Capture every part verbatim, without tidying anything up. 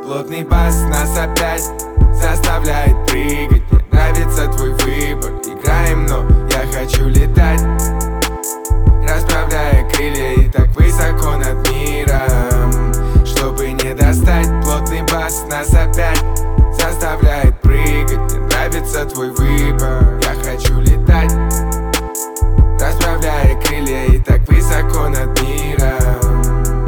Плотный бас нас опять заставляет прыгать. Мне нравится твой выбор, играем, но я хочу летать, расправляя крылья и так высоко над миром, чтобы не достать. Плотный бас нас опять заставляет прыгать. Мне нравится твой выбор, я хочу летать, расправляя крылья и так высоко над миром.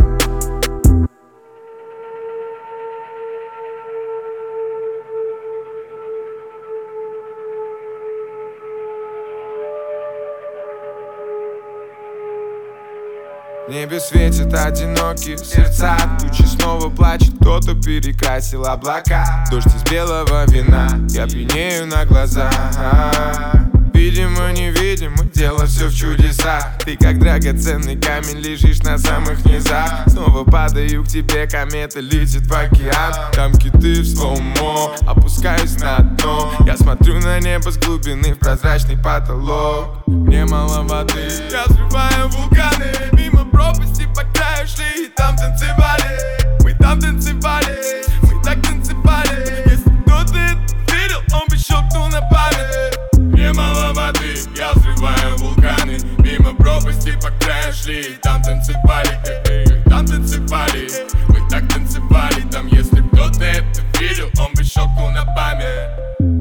В небе светят одинокие сердца, тучи снова плачут, кто-то перекрасил облака. Дождь из белого вина, я пьянею на глазах. Видимо, невидимо, дело все в чудесах. Ты как драгоценный камень лежишь на самых низах. Снова падаю к тебе, комета летит в океан. Там киты в слоумо, опускаюсь на дно. Я смотрю на небо с глубины в прозрачный потолок. Мне мало воды, я взрываю вулканы. Мимо пропасти по краю шли и там танцевали. Мы там танцевали, мы так танцевали. Если кто-то это видел, он бы щелкнул на память. Мне мало воды, я взрываю вулканы. Мимо пропасти по краю шли и там танцевали. Там танцевали, мы так танцевали. Там если кто-то это видел, он бы щелкнул на память.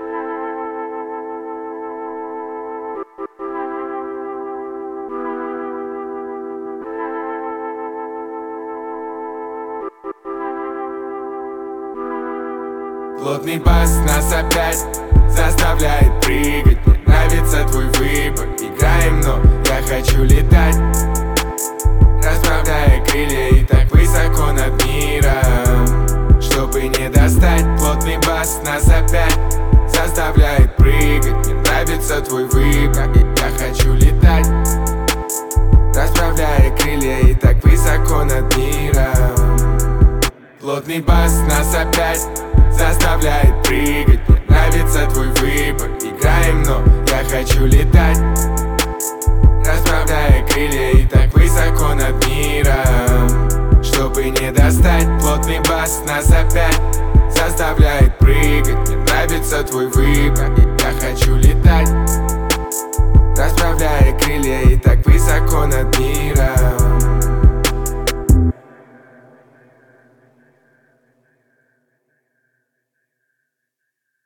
Плотный бас нас опять заставляет прыгать. Мне нравится твой выбор, играем, но я хочу летать, расправляя крылья и так высоко над миром, чтобы не достать. Плотный бас нас опять заставляет прыгать. Мне нравится твой выбор, я хочу летать, расправляя крылья и так высоко над миром. Плотный бас нас опять заставляет прыгать. Мне нравится твой выбор, играем, но я хочу летать, расправляя крылья и так высоко над миром, чтобы не достать. Плотный бас нас опять